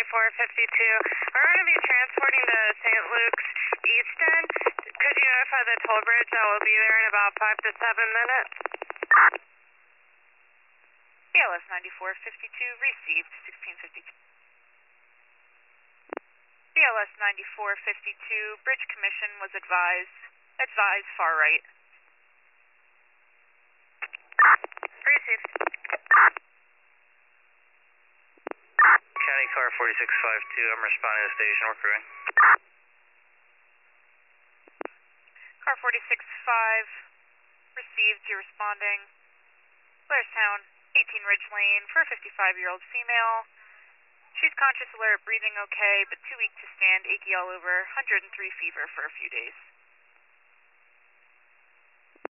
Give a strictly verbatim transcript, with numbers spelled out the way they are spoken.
ninety-four fifty-two. We're going to be transporting to Saint Luke's East End. Could you notify the toll bridge that we'll be there in about five to seven minutes? B L S ninety-four fifty-two, received sixteen fifty-two. B L S ninety-four fifty-two, bridge commission was advised, advised far right. Received. County car forty-six fifty-two, I'm responding to the station, we're crewing. Car forty-six five, received, you're responding. Blairstown, eighteen Ridge Lane, for a fifty-five-year-old female. She's conscious, alert, breathing okay, but too weak to stand, achy all over, one hundred three fever for a few days.